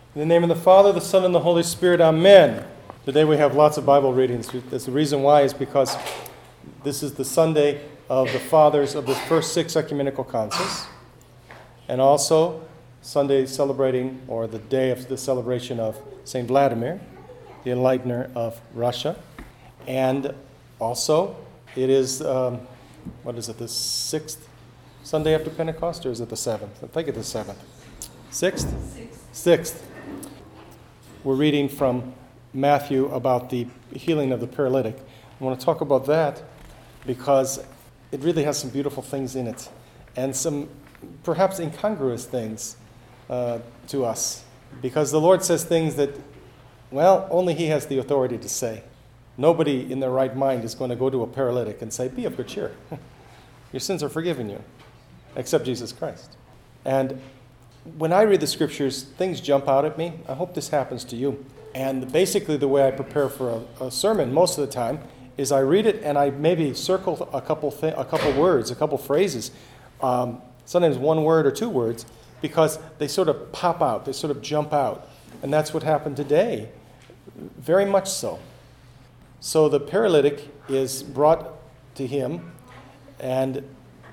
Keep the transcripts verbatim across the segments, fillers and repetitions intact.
In the name of the Father, the Son, and the Holy Spirit, amen. Today we have lots of Bible readings. That's the reason why is because this is the Sunday of the fathers of the first six ecumenical councils, and also Sunday celebrating, or the day of the celebration of Saint Vladimir, the enlightener of Russia. And also, it is, um, what is it, the sixth Sunday after Pentecost, or is it the seventh? I think it's the seventh. Sixth? Sixth. Sixth. We're reading from Matthew about the healing of the paralytic. I want to talk about that because it really has some beautiful things in it and some perhaps incongruous things uh, to us, because the Lord says things that, well, only He has the authority to say. Nobody in their right mind is going to go to a paralytic and say, "Be of good cheer. Your sins are forgiven you," except Jesus Christ. And when I read the scriptures, things jump out at me. I hope this happens to you. And basically the way I prepare for a, a sermon most of the time is I read it and I maybe circle a couple th- a couple words, a couple phrases, um, sometimes one word or two words, because they sort of pop out, they sort of jump out. And that's what happened today, very much so. So the paralytic is brought to him, and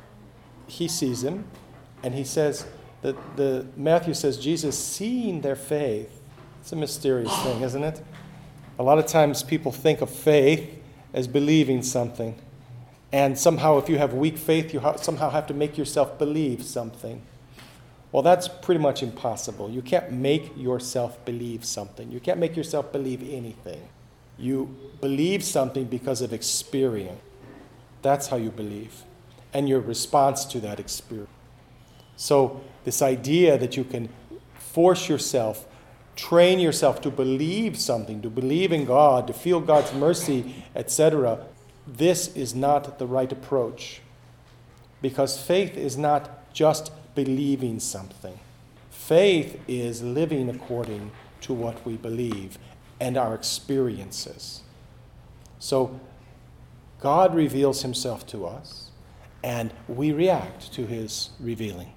he sees him, and he says, that the Matthew says, Jesus, seeing their faith. It's a mysterious thing, isn't it? A lot of times people think of faith as believing something. And somehow if you have weak faith, you ha- somehow have to make yourself believe something. Well, that's pretty much impossible. You can't make yourself believe something. You can't make yourself believe anything. You believe something because of experience. That's how you believe. And your response to that experience. So this idea that you can force yourself, train yourself to believe something, to believe in God, to feel God's mercy, et cetera, this is not the right approach. Because faith is not just believing something. Faith is living according to what we believe and our experiences. So God reveals Himself to us, and we react to His revealing.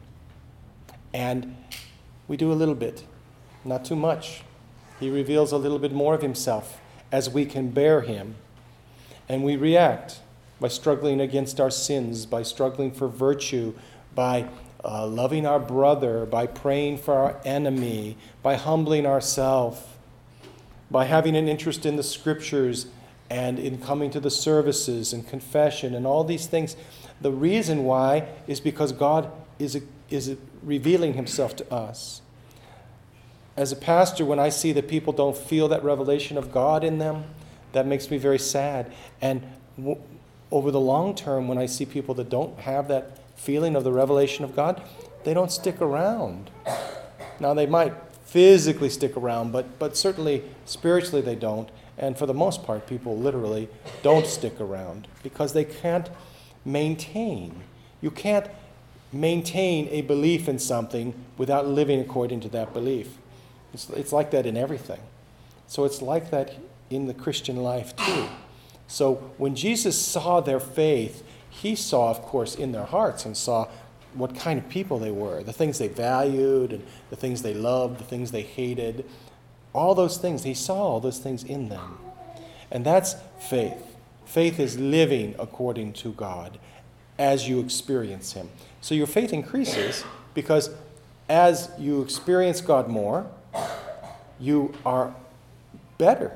And we do a little bit, not too much. He reveals a little bit more of Himself as we can bear Him. And we react by struggling against our sins, by struggling for virtue, by uh, loving our brother, by praying for our enemy, by humbling ourselves, by having an interest in the Scriptures and in coming to the services and confession and all these things. The reason why is because God is a is revealing Himself to us. As a pastor, when I see that people don't feel that revelation of God in them, that makes me very sad. And w- over the long term, when I see people that don't have that feeling of the revelation of God, they don't stick around. Now, they might physically stick around, but, but certainly spiritually they don't. And for the most part, people literally don't stick around because they can't maintain. You can't maintain a belief in something without living according to that belief. It's, it's like that in everything. So it's like that in the Christian life too. So when Jesus saw their faith, He saw, of course, in their hearts and saw what kind of people they were, the things they valued and the things they loved, the things they hated. All those things, He saw all those things in them. And that's faith. Faith is living according to God as you experience Him. So your faith increases because as you experience God more, you are better.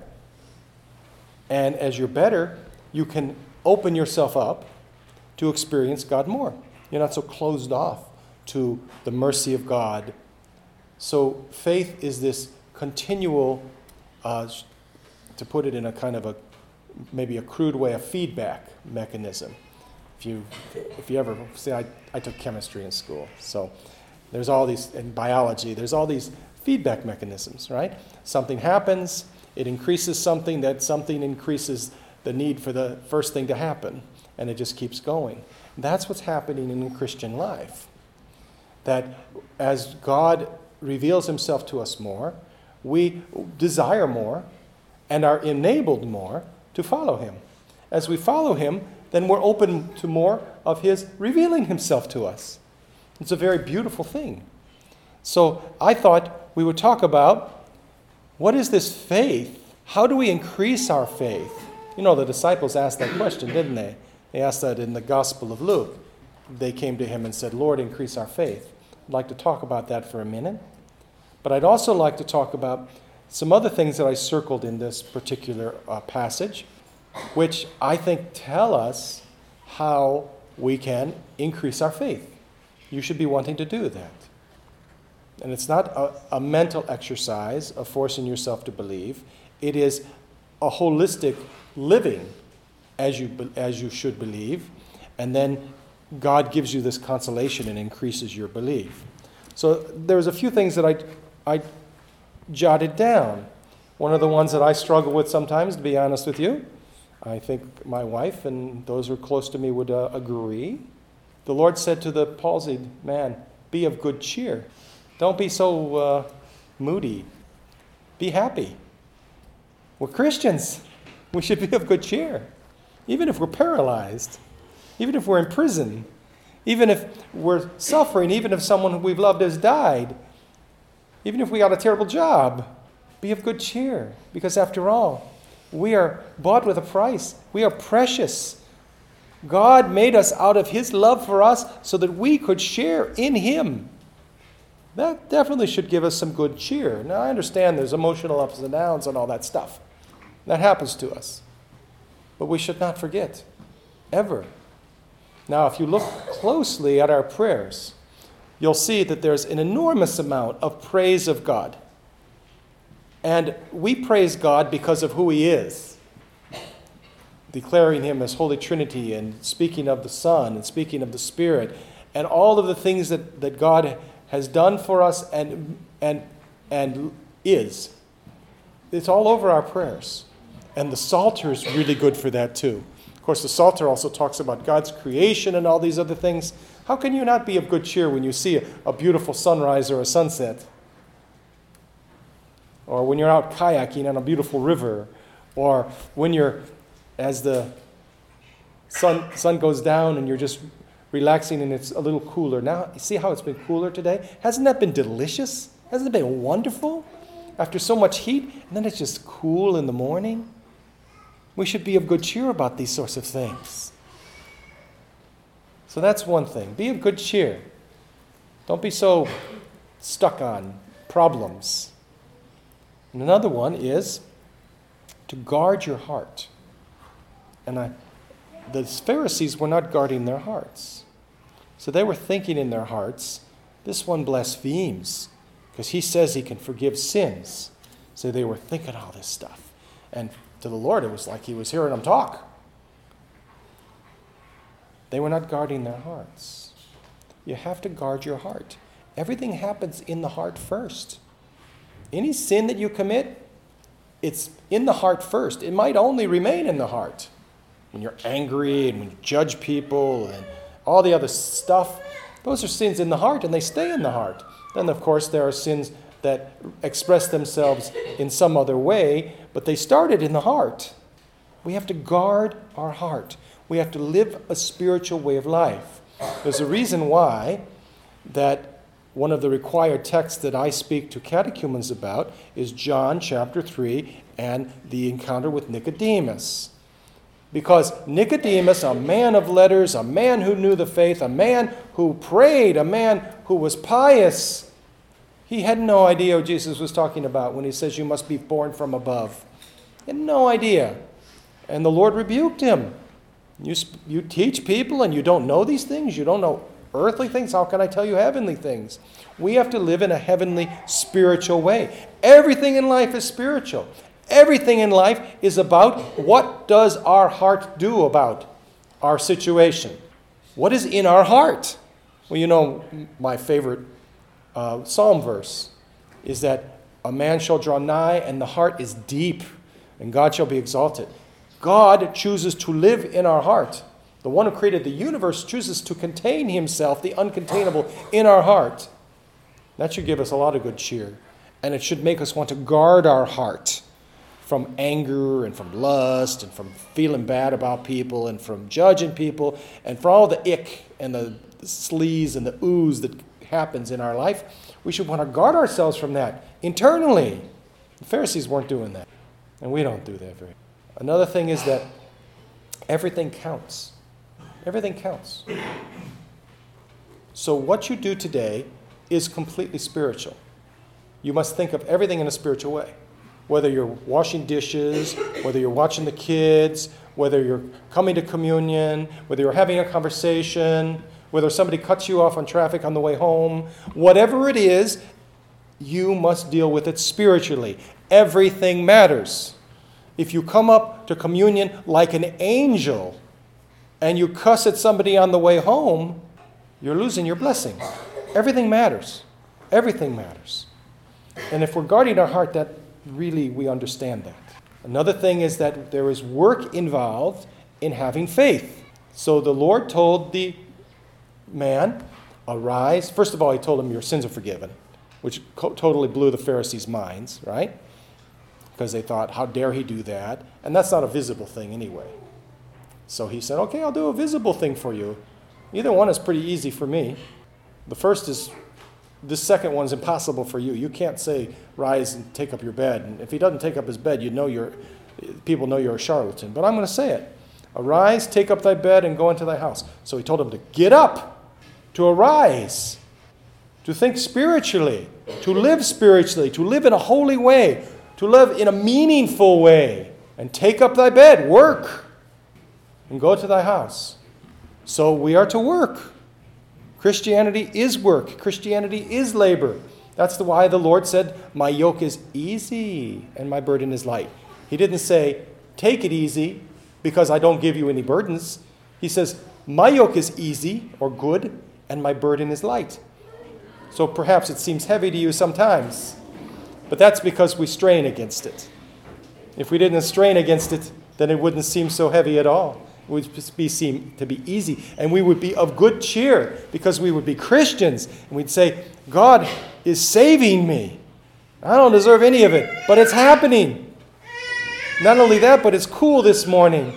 And as you're better, you can open yourself up to experience God more. You're not so closed off to the mercy of God. So faith is this continual, uh, to put it in a kind of a, maybe a crude way, a feedback mechanism. If you, if you ever, see, I, I took chemistry in school, so there's all these, in biology, there's all these feedback mechanisms, right? Something happens, it increases something, that something increases the need for the first thing to happen, and it just keeps going. That's what's happening in the Christian life. That as God reveals Himself to us more, we desire more and are enabled more to follow Him. As we follow Him, then we're open to more of His revealing Himself to us. It's a very beautiful thing. So I thought we would talk about, what is this faith? How do we increase our faith? You know, the disciples asked that question, didn't they? They asked that in the Gospel of Luke. They came to him and said, Lord, increase our faith. I'd like to talk about that for a minute. But I'd also like to talk about some other things that I circled in this particular uh, passage, which I think tell us how we can increase our faith. You should be wanting to do that. And it's not a, a mental exercise of forcing yourself to believe. It is a holistic living as you, as you should believe. And then God gives you this consolation and increases your belief. So there's a few things that I, I jotted down. One of the ones that I struggle with sometimes, to be honest with you, I think my wife and those who are close to me would uh, agree. The Lord said to the palsied man, be of good cheer. Don't be so uh, moody. Be happy. We're Christians. We should be of good cheer. Even if we're paralyzed, even if we're in prison, even if we're suffering, even if someone who we've loved has died, even if we got a terrible job, be of good cheer. Because after all, we are bought with a price. We are precious. God made us out of his love for us so that we could share in him. That definitely should give us some good cheer. Now, I understand there's emotional ups and downs and all that stuff. That happens to us. But we should not forget, ever. Now, if you look closely at our prayers, you'll see that there's an enormous amount of praise of God. And we praise God because of who he is, declaring him as Holy Trinity and speaking of the Son and speaking of the Spirit and all of the things that, that God has done for us and, and, and is. It's all over our prayers. And the Psalter is really good for that too. Of course, the Psalter also talks about God's creation and all these other things. How can you not be of good cheer when you see a, a beautiful sunrise or a sunset? Or when you're out kayaking on a beautiful river, or when you're, as the sun, sun goes down and you're just relaxing and it's a little cooler. Now, you see how it's been cooler today? Hasn't that been delicious? Hasn't it been wonderful? After so much heat, and then it's just cool in the morning. We should be of good cheer about these sorts of things. So that's one thing. Be of good cheer. Don't be so stuck on problems. And another one is to guard your heart. And I, the Pharisees were not guarding their hearts. So they were thinking in their hearts, this one blasphemes because he says he can forgive sins. So they were thinking all this stuff. And to the Lord, it was like he was hearing them talk. They were not guarding their hearts. You have to guard your heart. Everything happens in the heart first. Any sin that you commit, it's in the heart first. It might only remain in the heart. When you're angry and when you judge people and all the other stuff, those are sins in the heart and they stay in the heart. Then, of course, there are sins that express themselves in some other way, but they started in the heart. We have to guard our heart. We have to live a spiritual way of life. There's a reason why that one of the required texts that I speak to catechumens about is John chapter three and the encounter with Nicodemus. Because Nicodemus, a man of letters, a man who knew the faith, a man who prayed, a man who was pious, he had no idea what Jesus was talking about when he says you must be born from above. He had no idea. And the Lord rebuked him. You, you teach people and you don't know these things? You don't know earthly things? How can I tell you heavenly things? We have to live in a heavenly, spiritual way. Everything in life is spiritual. Everything in life is about what does our heart do about our situation. What is in our heart? Well, you know, my favorite uh, psalm verse is that a man shall draw nigh and the heart is deep and God shall be exalted. God chooses to live in our heart. The one who created the universe chooses to contain himself, the uncontainable, in our heart. That should give us a lot of good cheer. And it should make us want to guard our heart from anger and from lust and from feeling bad about people and from judging people and for all the ick and the sleaze and the ooze that happens in our life, we should want to guard ourselves from that internally. The Pharisees weren't doing that, and we don't do that very. Another thing is that everything counts. Everything counts. So what you do today is completely spiritual. You must think of everything in a spiritual way. Whether you're washing dishes, whether you're watching the kids, whether you're coming to communion, whether you're having a conversation, whether somebody cuts you off on traffic on the way home, whatever it is, you must deal with it spiritually. Everything matters. If you come up to communion like an angel and you cuss at somebody on the way home, you're losing your blessing. Everything matters. Everything matters. And if we're guarding our heart, that really we understand that. Another thing is that there is work involved in having faith. So the Lord told the man, arise. First of all, he told him, your sins are forgiven, which co- totally blew the Pharisees' minds, right? Because they thought, how dare he do that? And that's not a visible thing anyway. So he said, okay, I'll do a visible thing for you. Either one is pretty easy for me. The first is, this second one's impossible for you. You can't say, rise and take up your bed. And if he doesn't take up his bed, you know you're, people know you're a charlatan. But I'm going to say it. Arise, take up thy bed, and go into thy house. So he told him to get up, to arise, to think spiritually, to live spiritually, to live in a holy way, to live in a meaningful way, and take up thy bed, work, and go to thy house. So we are to work. Christianity is work. Christianity is labor. That's the why the Lord said, my yoke is easy and my burden is light. He didn't say, take it easy because I don't give you any burdens. He says, my yoke is easy or good and my burden is light. So perhaps it seems heavy to you sometimes, but that's because we strain against it. If we didn't strain against it, then it wouldn't seem so heavy at all. It would just be seem to be easy, and we would be of good cheer because we would be Christians, and we'd say, God is saving me. I don't deserve any of it, but it's happening. Not only that, but it's cool this morning.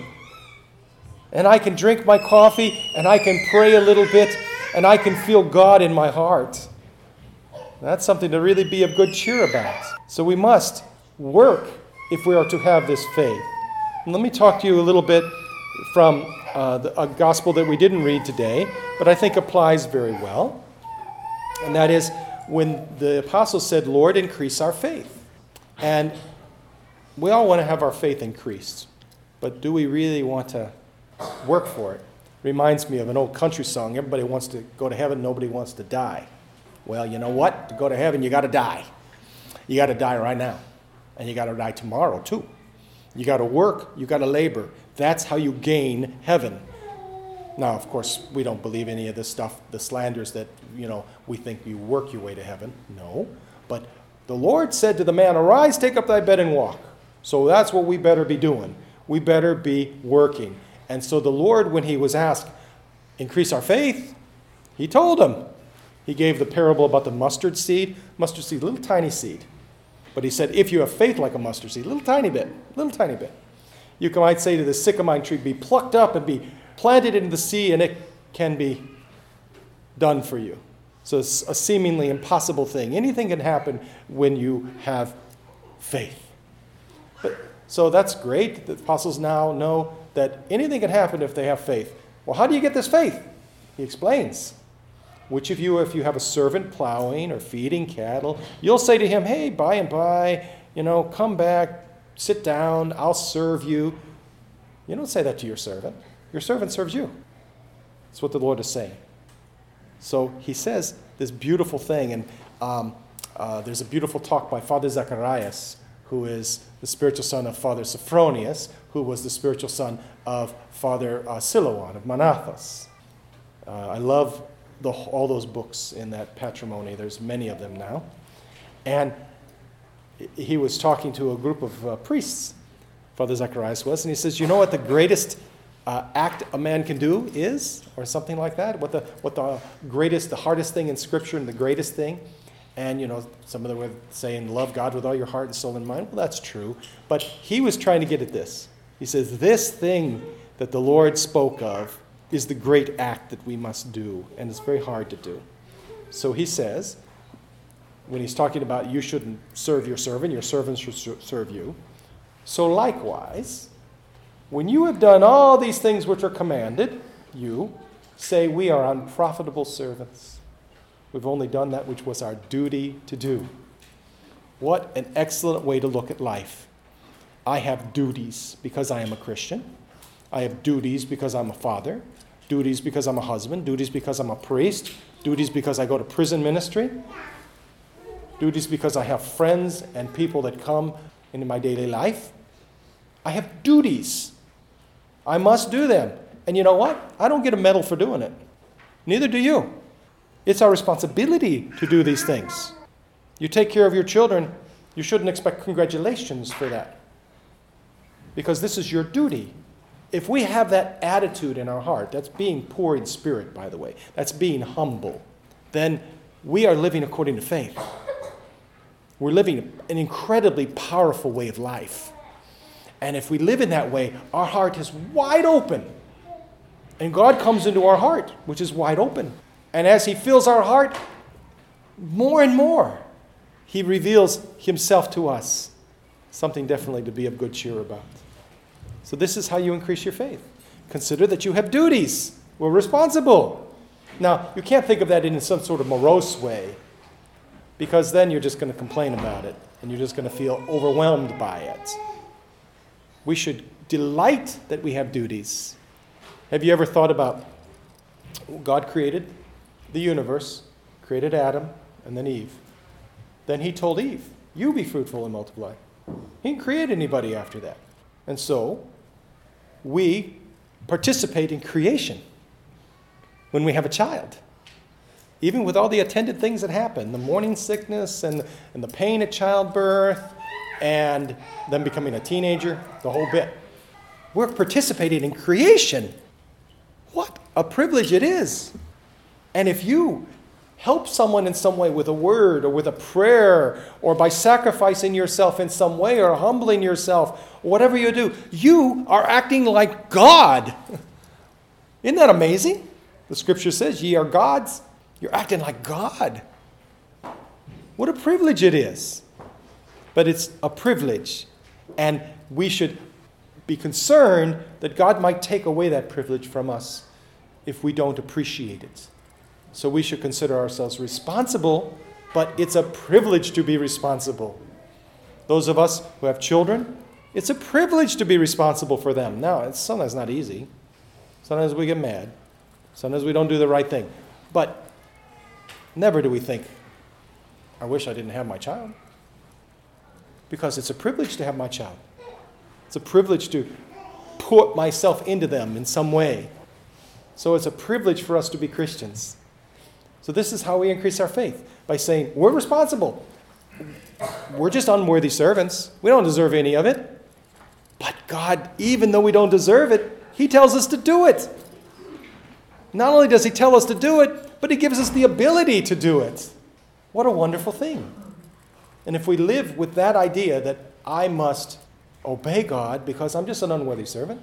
And I can drink my coffee, and I can pray a little bit, and I can feel God in my heart. That's something to really be of good cheer about. So we must work if we are to have this faith. And let me talk to you a little bit from uh, the, a gospel that we didn't read today, but I think applies very well. And that is when the apostles said, Lord, increase our faith. And we all want to have our faith increased, but do we really want to work for it? Reminds me of an old country song. Everybody wants to go to heaven, nobody wants to die. Well, you know what? To go to heaven, you got to die. You got to die right now. And you got to die tomorrow, too. You got to work. You got to labor. That's how you gain heaven. Now, of course, we don't believe any of this stuff, the slanders that, you know, we think you work your way to heaven. No. But the Lord said to the man, arise, take up thy bed and walk. So that's what we better be doing. We better be working. And so the Lord, when he was asked, increase our faith, he told him. He gave the parable about the mustard seed. Mustard seed, little tiny seed. But he said, if you have faith like a mustard seed, little tiny bit, little tiny bit. You might say to the sycamore tree, be plucked up and be planted into the sea, and it can be done for you. So it's a seemingly impossible thing. Anything can happen when you have faith. But, so that's great. The apostles now know that anything can happen if they have faith. Well, how do you get this faith? He explains. Which of you, if you have a servant plowing or feeding cattle, you'll say to him, hey, by and by, you know, come back, sit down, I'll serve you. You don't say that to your servant. Your servant serves you. That's what the Lord is saying. So he says this beautiful thing, and um, uh, there's a beautiful talk by Father Zacharias, who is the spiritual son of Father Sophronius, who was the spiritual son of Father uh, Silouan of Manathas. Uh, I love the, all those books in that patrimony. There's many of them now. And he was talking to a group of uh, priests, Father Zacharias was, and he says, you know what the greatest uh, act a man can do is? Or something like that? What the what the greatest, the hardest thing in Scripture and the greatest thing? And, you know, some of them were saying, love God with all your heart and soul and mind. Well, that's true. But he was trying to get at this. He says, this thing that the Lord spoke of is the great act that we must do, and it's very hard to do. So he says, when he's talking about you shouldn't serve your servant, your servant should serve you. So likewise, when you have done all these things which are commanded, you say we are unprofitable servants. We've only done that which was our duty to do. What an excellent way to look at life. I have duties because I am a Christian. I have duties because I'm a father. Duties because I'm a husband. Duties because I'm a priest. Duties because I go to prison ministry. Duties because I have friends and people that come into my daily life. I have duties. I must do them. And you know what? I don't get a medal for doing it. Neither do you. It's our responsibility to do these things. You take care of your children, you shouldn't expect congratulations for that. Because this is your duty. If we have that attitude in our heart, that's being poor in spirit, by the way, that's being humble, then we are living according to faith. We're living an incredibly powerful way of life. And if we live in that way, our heart is wide open. And God comes into our heart, which is wide open. And as he fills our heart, more and more, he reveals himself to us. Something definitely to be of good cheer about. So this is how you increase your faith. Consider that you have duties. We're responsible. Now, you can't think of that in some sort of morose way, because then you're just going to complain about it, and you're just going to feel overwhelmed by it. We should delight that we have duties. Have you ever thought about God created the universe, created Adam, and then Eve. Then he told Eve, you be fruitful and multiply. He didn't create anybody after that. And so, we participate in creation when we have a child. Even with all the attendant things that happen, the morning sickness and, and the pain at childbirth, and then becoming a teenager, the whole bit. We're participating in creation. What a privilege it is. And if you help someone in some way with a word or with a prayer or by sacrificing yourself in some way or humbling yourself, or whatever you do, you are acting like God. Isn't that amazing? The scripture says, ye are gods. You're acting like God. What a privilege it is. But it's a privilege. And we should be concerned that God might take away that privilege from us if we don't appreciate it. So we should consider ourselves responsible, but it's a privilege to be responsible. Those of us who have children, it's a privilege to be responsible for them. Now, it's sometimes not easy. Sometimes we get mad. Sometimes we don't do the right thing. But never do we think, I wish I didn't have my child. Because it's a privilege to have my child. It's a privilege to put myself into them in some way. So it's a privilege for us to be Christians. So this is how we increase our faith, by saying, we're responsible. We're just unworthy servants. We don't deserve any of it. But God, even though we don't deserve it, He tells us to do it. Not only does He tell us to do it, but He gives us the ability to do it. What a wonderful thing. And if we live with that idea that I must obey God because I'm just an unworthy servant,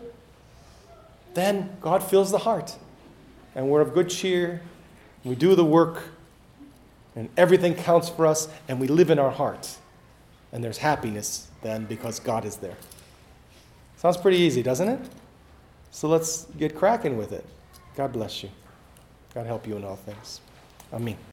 then God fills the heart. And we're of good cheer. We do the work. And everything counts for us. And we live in our heart. And there's happiness then because God is there. Sounds pretty easy, doesn't it? So let's get cracking with it. God bless you. God help you in all things. Amen.